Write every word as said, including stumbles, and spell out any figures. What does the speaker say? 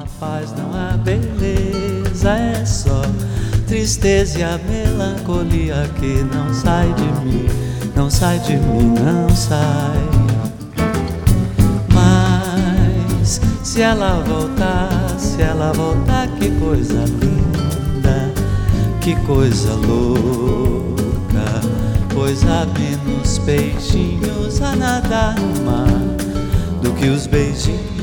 há paz, não há beleza, é só tristeza e a melancolia que não sai de mim, não sai de mim, não sai. Mas se ela voltar, se ela voltar, que coisa linda, que coisa louca, pois há menos peixinhos a nadar no mar do que os beijinhos